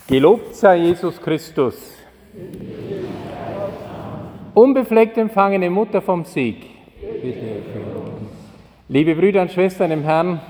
Gelobt sei Jesus Christus. Unbefleckt empfangene Mutter vom Sieg. Liebe Brüder und Schwestern im Herrn,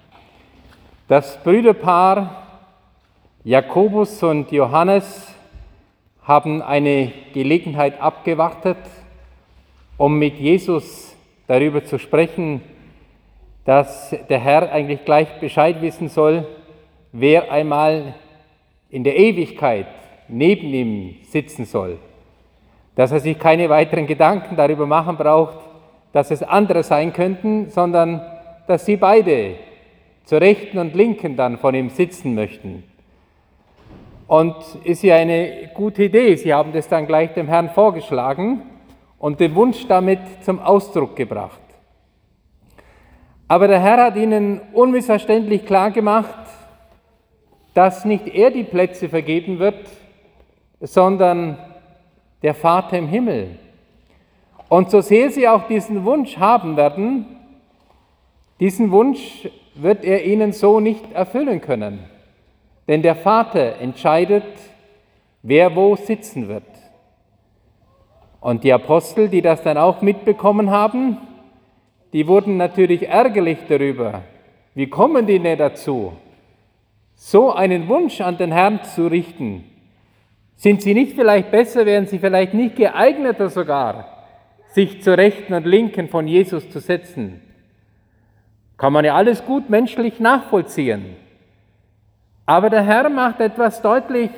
das Brüderpaar Jakobus und Johannes haben eine Gelegenheit abgewartet, um mit Jesus darüber zu sprechen, dass der Herr eigentlich gleich Bescheid wissen soll, wer einmal in der Ewigkeit neben ihm sitzen soll. Dass er sich keine weiteren Gedanken darüber machen braucht, dass es andere sein könnten, sondern dass sie beide zur Rechten und Linken dann von ihm sitzen möchten. Und ist ja eine gute Idee. Sie haben das dann gleich dem Herrn vorgeschlagen und den Wunsch damit zum Ausdruck gebracht. Aber der Herr hat ihnen unmissverständlich klargemacht, dass nicht er die Plätze vergeben wird, sondern der Vater im Himmel. Und so sehr sie auch diesen Wunsch haben werden, diesen Wunsch wird er ihnen so nicht erfüllen können. Denn der Vater entscheidet, wer wo sitzen wird. Und die Apostel, die das dann auch mitbekommen haben, die wurden natürlich ärgerlich darüber. Wie kommen die denn dazu, so einen Wunsch an den Herrn zu richten? Sind sie nicht vielleicht besser, wären sie vielleicht nicht geeigneter sogar, sich zur Rechten und Linken von Jesus zu setzen? Kann man ja alles gut menschlich nachvollziehen. Aber der Herr macht etwas deutlich,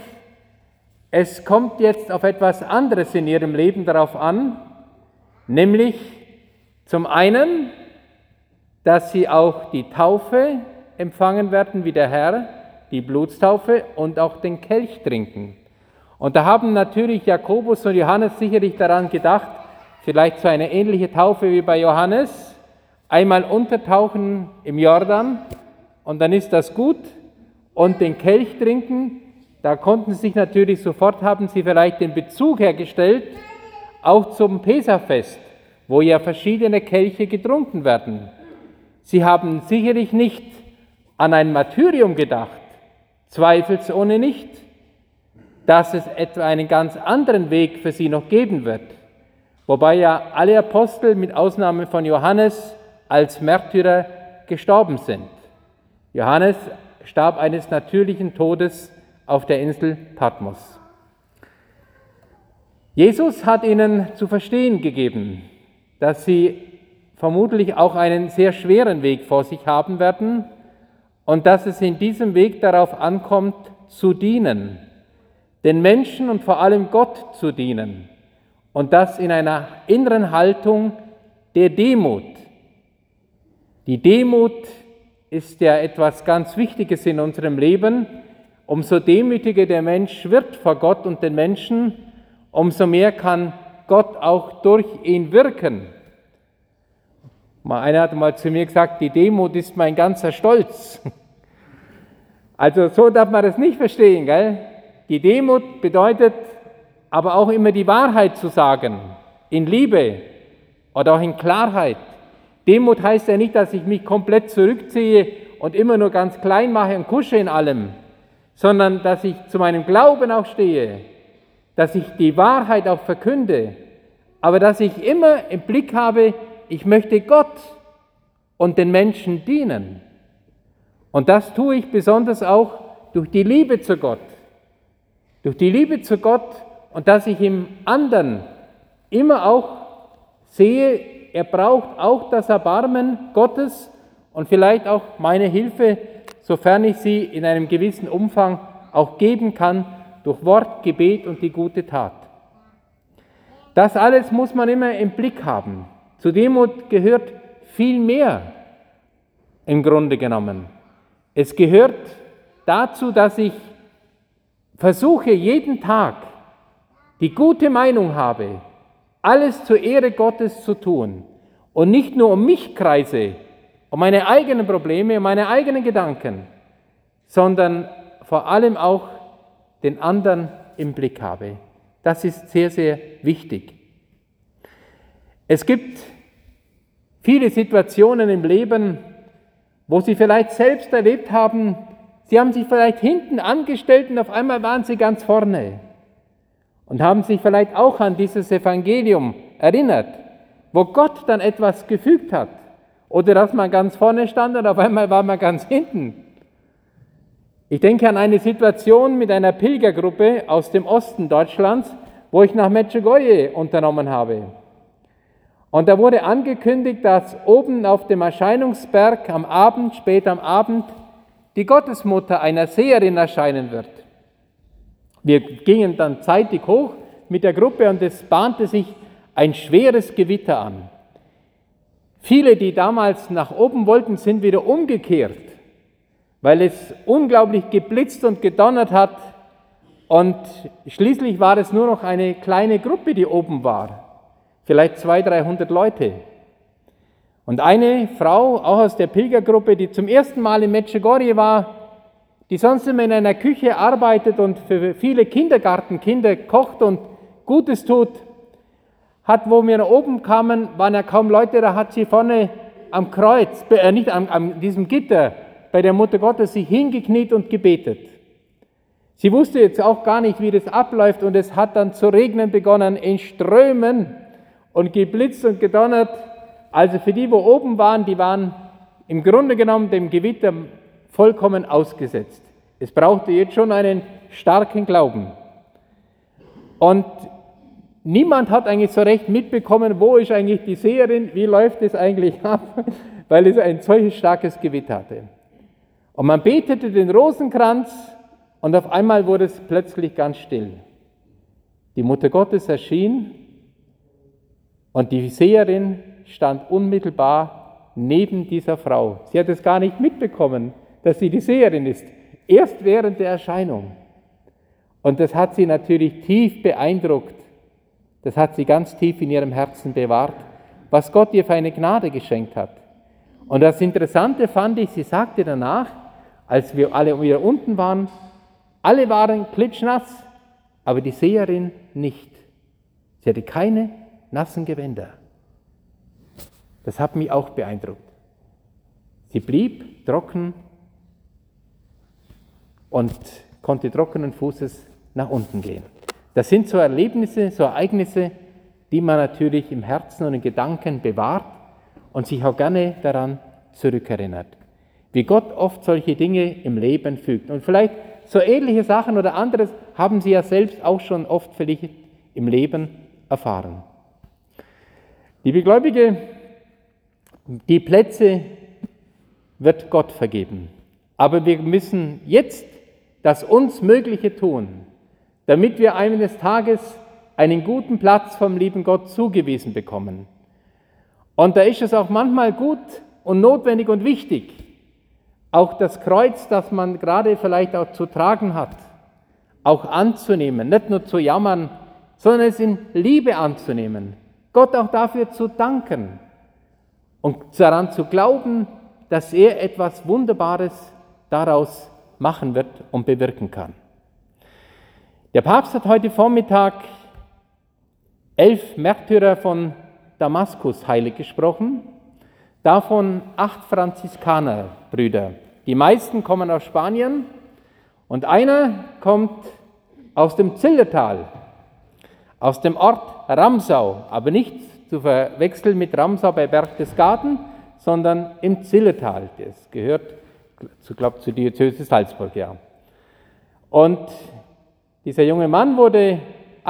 es kommt jetzt auf etwas anderes in ihrem Leben darauf an, nämlich zum einen, dass sie auch die Taufe empfangen werden wie der Herr, die Blutstaufe und auch den Kelch trinken. Und da haben natürlich Jakobus und Johannes sicherlich daran gedacht, vielleicht so eine ähnliche Taufe wie bei Johannes, einmal untertauchen im Jordan und dann ist das gut und den Kelch trinken, da konnten sie sich natürlich sofort, haben sie vielleicht den Bezug hergestellt, auch zum Pesachfest, wo ja verschiedene Kelche getrunken werden. Sie haben sicherlich nicht an ein Martyrium gedacht, zweifelsohne nicht, dass es etwa einen ganz anderen Weg für sie noch geben wird. Wobei ja alle Apostel mit Ausnahme von Johannes als Märtyrer gestorben sind. Johannes starb eines natürlichen Todes auf der Insel Patmos. Jesus hat ihnen zu verstehen gegeben, dass sie vermutlich auch einen sehr schweren Weg vor sich haben werden und dass es in diesem Weg darauf ankommt, zu dienen, den Menschen und vor allem Gott zu dienen und das in einer inneren Haltung der Demut. Die Demut ist ja etwas ganz Wichtiges in unserem Leben. Umso demütiger der Mensch wird vor Gott und den Menschen, umso mehr kann Gott auch durch ihn wirken. Einer hat mal zu mir gesagt, die Demut ist mein ganzer Stolz. Also so darf man das nicht verstehen, gell? Die Demut bedeutet aber auch immer die Wahrheit zu sagen, in Liebe oder auch in Klarheit. Demut heißt ja nicht, dass ich mich komplett zurückziehe und immer nur ganz klein mache und kusche in allem, sondern dass ich zu meinem Glauben auch stehe, dass ich die Wahrheit auch verkünde, aber dass ich immer im Blick habe, ich möchte Gott und den Menschen dienen. Und das tue ich besonders auch durch die Liebe zu Gott. Durch die Liebe zu Gott und dass ich im anderen immer auch sehe, er braucht auch das Erbarmen Gottes und vielleicht auch meine Hilfe, sofern ich sie in einem gewissen Umfang auch geben kann, durch Wort, Gebet und die gute Tat. Das alles muss man immer im Blick haben. Zu Demut gehört viel mehr im Grunde genommen. Es gehört dazu, dass ich versuche, jeden Tag die gute Meinung habe, alles zur Ehre Gottes zu tun und nicht nur um mich kreise, um meine eigenen Probleme, um meine eigenen Gedanken, sondern vor allem auch den anderen im Blick habe. Das ist sehr, sehr wichtig. Es gibt viele Situationen im Leben, wo Sie vielleicht selbst erlebt haben, Sie haben sich vielleicht hinten angestellt und auf einmal waren sie ganz vorne und haben sich vielleicht auch an dieses Evangelium erinnert, wo Gott dann etwas gefügt hat. Oder dass man ganz vorne stand und auf einmal war man ganz hinten. Ich denke an eine Situation mit einer Pilgergruppe aus dem Osten Deutschlands, wo ich nach Medjugorje unternommen habe. Und da wurde angekündigt, dass oben auf dem Erscheinungsberg am Abend, später am Abend, die Gottesmutter einer Seherin erscheinen wird. Wir gingen dann zeitig hoch mit der Gruppe und es bahnte sich ein schweres Gewitter an. Viele, die damals nach oben wollten, sind wieder umgekehrt, weil es unglaublich geblitzt und gedonnert hat und schließlich war es nur noch eine kleine Gruppe, die oben war, vielleicht 200, 300 Leute. Und eine Frau, auch aus der Pilgergruppe, die zum ersten Mal in Medjugorje war, die sonst immer in einer Küche arbeitet und für viele Kindergartenkinder kocht und Gutes tut, hat, wo wir nach oben kamen, waren ja kaum Leute, da hat sie vorne am Kreuz, nicht an diesem Gitter, bei der Mutter Gottes sich hingekniet und gebetet. Sie wusste jetzt auch gar nicht, wie das abläuft und es hat dann zu regnen begonnen, in Strömen und geblitzt und gedonnert. Also für die, wo oben waren, die waren im Grunde genommen dem Gewitter vollkommen ausgesetzt. Es brauchte jetzt schon einen starken Glauben. Und niemand hat eigentlich so recht mitbekommen, wo ist eigentlich die Seherin, wie läuft es eigentlich ab, weil es ein solches starkes Gewitter hatte. Und man betete den Rosenkranz und auf einmal wurde es plötzlich ganz still. Die Mutter Gottes erschien und die Seherin stand unmittelbar neben dieser Frau. Sie hat es gar nicht mitbekommen, dass sie die Seherin ist, erst während der Erscheinung. Und das hat sie natürlich tief beeindruckt. Das hat sie ganz tief in ihrem Herzen bewahrt, was Gott ihr für eine Gnade geschenkt hat. Und das Interessante fand ich, sie sagte danach, als wir alle wieder unten waren, alle waren klitschnass, aber die Seherin nicht. Sie hatte keine nassen Gewänder. Das hat mich auch beeindruckt. Sie blieb trocken und konnte trockenen Fußes nach unten gehen. Das sind so Erlebnisse, so Ereignisse, die man natürlich im Herzen und in Gedanken bewahrt und sich auch gerne daran zurückerinnert. Wie Gott oft solche Dinge im Leben fügt. Und vielleicht so ähnliche Sachen oder anderes haben Sie ja selbst auch schon oft vielleicht im Leben erfahren. Liebe Gläubige, die Plätze wird Gott vergeben. Aber wir müssen jetzt das uns Mögliche tun, damit wir eines Tages einen guten Platz vom lieben Gott zugewiesen bekommen. Und da ist es auch manchmal gut und notwendig und wichtig, auch das Kreuz, das man gerade vielleicht auch zu tragen hat, auch anzunehmen, nicht nur zu jammern, sondern es in Liebe anzunehmen, Gott auch dafür zu danken und daran zu glauben, dass er etwas Wunderbares daraus machen wird und bewirken kann. Der Papst hat heute Vormittag 11 Märtyrer von Damaskus heilig gesprochen, davon 8 Franziskanerbrüder. Die meisten kommen aus Spanien und einer kommt aus dem Zillertal, aus dem Ort Ramsau, aber nicht zu verwechseln mit Ramsau bei Berchtesgaden, sondern im Zillertal. Das gehört, ich glaube, zur Diözese Salzburg, ja. Und dieser junge Mann wurde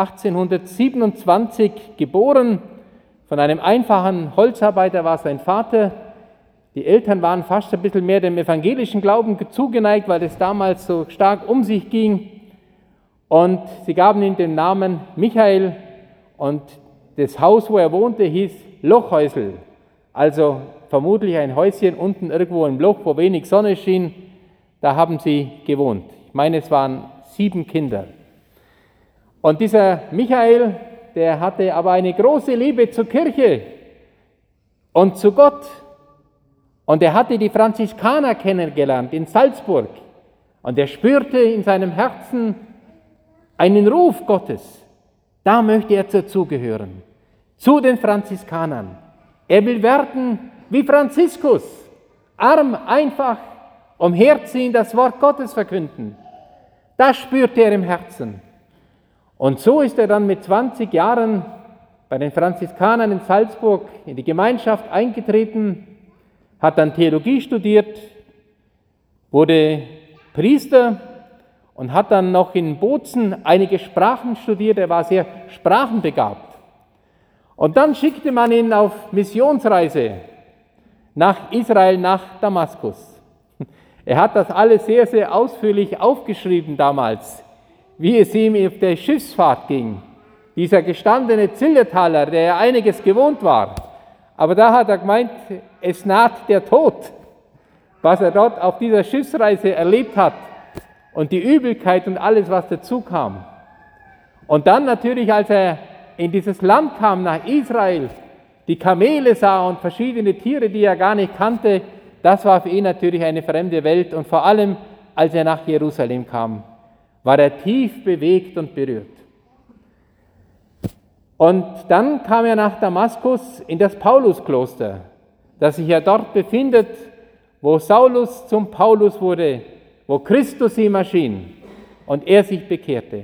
1827 geboren. Von einem einfachen Holzarbeiter war sein Vater. Die Eltern waren fast ein bisschen mehr dem evangelischen Glauben zugeneigt, weil es damals so stark um sich ging. Und sie gaben ihm den Namen Michael und das Haus, wo er wohnte, hieß Lochhäusl. Also vermutlich ein Häuschen unten irgendwo im Loch, wo wenig Sonne schien. Da haben sie gewohnt. Ich meine, es waren 7 Kinder. Und dieser Michael, der hatte aber eine große Liebe zur Kirche und zu Gott. Und er hatte die Franziskaner kennengelernt in Salzburg. Und er spürte in seinem Herzen einen Ruf Gottes. Da möchte er dazugehören, zu den Franziskanern. Er will werden wie Franziskus, arm, einfach umherziehen, das Wort Gottes verkünden. Das spürte er im Herzen. Und so ist er dann mit 20 Jahren bei den Franziskanern in Salzburg in die Gemeinschaft eingetreten, hat dann Theologie studiert, wurde Priester und hat dann noch in Bozen einige Sprachen studiert. Er war sehr sprachenbegabt. Und dann schickte man ihn auf Missionsreise nach Israel, nach Damaskus. Er hat das alles sehr, sehr ausführlich aufgeschrieben damals, wie es ihm auf der Schiffsfahrt ging. Dieser gestandene Zillertaler, der ja einiges gewohnt war, aber da hat er gemeint, es naht der Tod, was er dort auf dieser Schiffsreise erlebt hat und die Übelkeit und alles, was dazu kam. Und dann natürlich, als er in dieses Land kam, nach Israel, die Kamele sah und verschiedene Tiere, die er gar nicht kannte, das war für ihn natürlich eine fremde Welt. Und vor allem, als er nach Jerusalem kam, war er tief bewegt und berührt. Und dann kam er nach Damaskus in das Pauluskloster, das sich ja dort befindet, wo Saulus zum Paulus wurde, wo Christus ihm erschien und er sich bekehrte.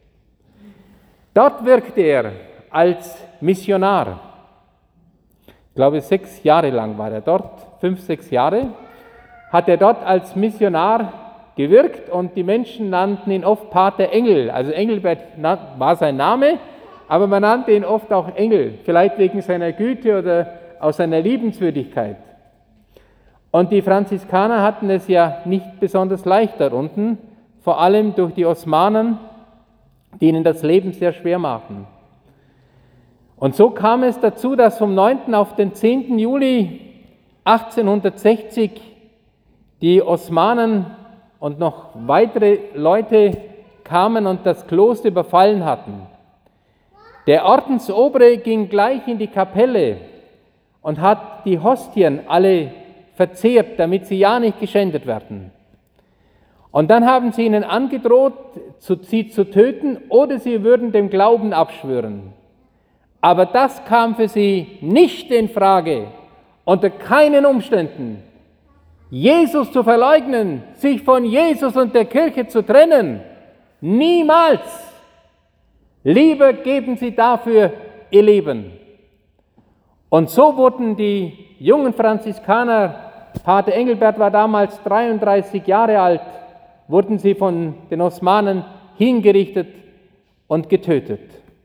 Dort wirkte er als Missionar. Ich glaube, 6 Jahre lang war er dort, 5, 6 Jahre, hat er dort als Missionar gewirkt und die Menschen nannten ihn oft Pater Engel. Also Engelbert war sein Name, aber man nannte ihn oft auch Engel, vielleicht wegen seiner Güte oder aus seiner Liebenswürdigkeit. Und die Franziskaner hatten es ja nicht besonders leicht da unten, vor allem durch die Osmanen, die ihnen das Leben sehr schwer machten. Und so kam es dazu, dass vom 9. auf den 10. Juli 1860 die Osmanen und noch weitere Leute kamen und das Kloster überfallen hatten. Der Ordensobere ging gleich in die Kapelle und hat die Hostien alle verzehrt, damit sie ja nicht geschändet werden. Und dann haben sie ihnen angedroht, sie zu töten oder sie würden dem Glauben abschwören. Aber das kam für sie nicht in Frage, unter keinen Umständen. Jesus zu verleugnen, sich von Jesus und der Kirche zu trennen, niemals. Lieber geben sie dafür ihr Leben. Und so wurden die jungen Franziskaner, Pater Engelbert war damals 33 Jahre alt, wurden sie von den Osmanen hingerichtet und getötet.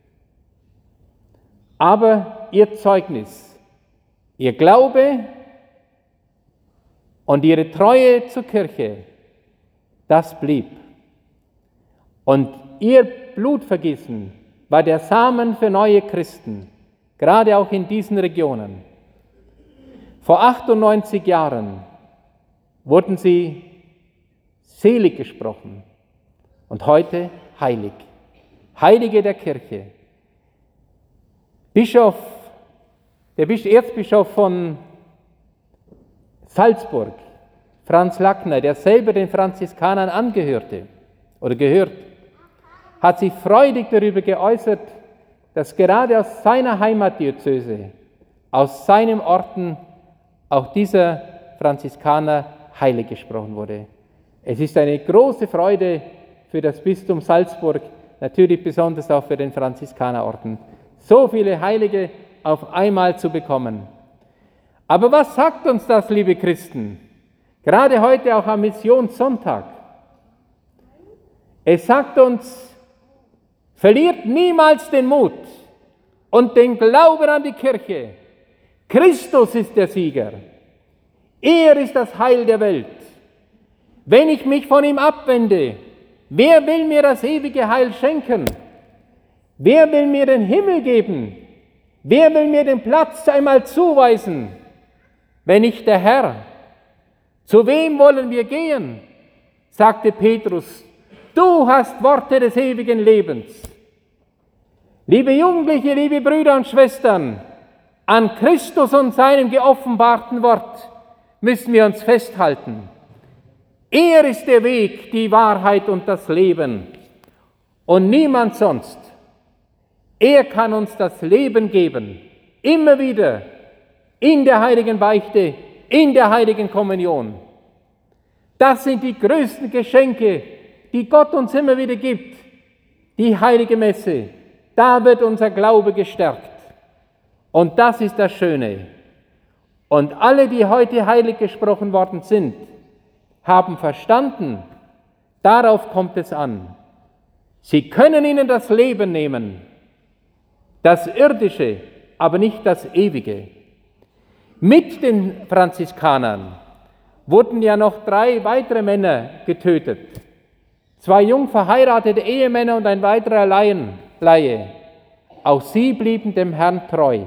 Aber ihr Zeugnis, ihr Glaube und ihre Treue zur Kirche, das blieb. Und ihr Blutvergießen war der Samen für neue Christen, gerade auch in diesen Regionen. Vor 98 Jahren wurden sie selig gesprochen und heute heilig. Heilige der Kirche. Der Erzbischof von Salzburg, Franz Lackner, der selber den Franziskanern angehörte oder gehört, hat sich freudig darüber geäußert, dass gerade aus seiner Heimatdiözese, aus seinem Orden, auch dieser Franziskaner heilig gesprochen wurde. Es ist eine große Freude für das Bistum Salzburg, natürlich besonders auch für den Franziskanerorden, so viele Heilige auf einmal zu bekommen. Aber was sagt uns das, liebe Christen? Gerade heute auch am Missionssonntag. Es sagt uns, verliert niemals den Mut und den Glauben an die Kirche. Christus ist der Sieger. Er ist das Heil der Welt. Wenn ich mich von ihm abwende, wer will mir das ewige Heil schenken? Wer will mir den Himmel geben? Wer will mir den Platz einmal zuweisen, wenn nicht der Herr? Zu wem wollen wir gehen? Sagte Petrus, du hast Worte des ewigen Lebens. Liebe Jugendliche, liebe Brüder und Schwestern, an Christus und seinem geoffenbarten Wort müssen wir uns festhalten. Er ist der Weg, die Wahrheit und das Leben und niemand sonst. Er kann uns das Leben geben, immer wieder, in der heiligen Beichte, in der heiligen Kommunion. Das sind die größten Geschenke, die Gott uns immer wieder gibt. Die heilige Messe, da wird unser Glaube gestärkt. Und das ist das Schöne. Und alle, die heute heilig gesprochen worden sind, haben verstanden, darauf kommt es an. Sie können ihnen das Leben nehmen, das Irdische, aber nicht das Ewige. Mit den Franziskanern wurden ja noch 3 weitere Männer getötet. 2 jung verheiratete Ehemänner und ein weiterer Laie. Auch sie blieben dem Herrn treu.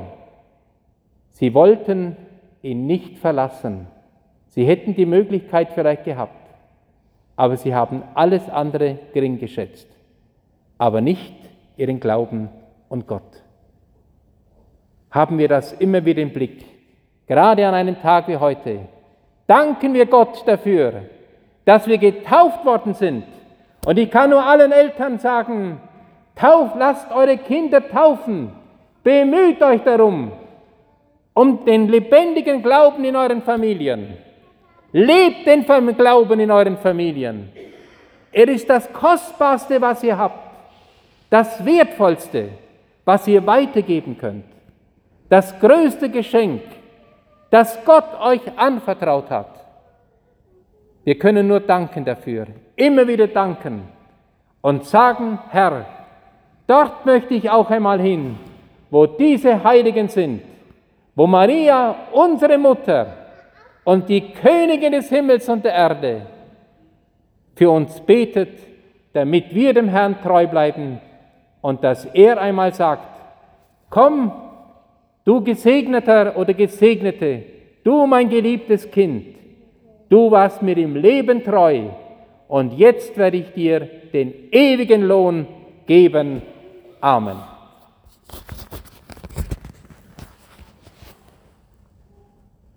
Sie wollten ihn nicht verlassen. Sie hätten die Möglichkeit vielleicht gehabt, aber sie haben alles andere gering geschätzt, aber nicht ihren Glauben und Gott. Haben wir das immer wieder im Blick, gerade an einem Tag wie heute. Danken wir Gott dafür, dass wir getauft worden sind. Und ich kann nur allen Eltern sagen, lasst eure Kinder taufen, bemüht euch darum, um den lebendigen Glauben in euren Familien. Lebt den Glauben in euren Familien. Er ist das Kostbarste, was ihr habt, das Wertvollste, was ihr weitergeben könnt, das größte Geschenk, das Gott euch anvertraut hat. Wir können nur danken dafür, immer wieder danken und sagen, Herr, dort möchte ich auch einmal hin, wo diese Heiligen sind, wo Maria, unsere Mutter und die Königin des Himmels und der Erde, für uns betet, damit wir dem Herrn treu bleiben und dass er einmal sagt, komm, du Gesegneter oder Gesegnete, du mein geliebtes Kind, du warst mir im Leben treu und jetzt werde ich dir den ewigen Lohn geben. Amen.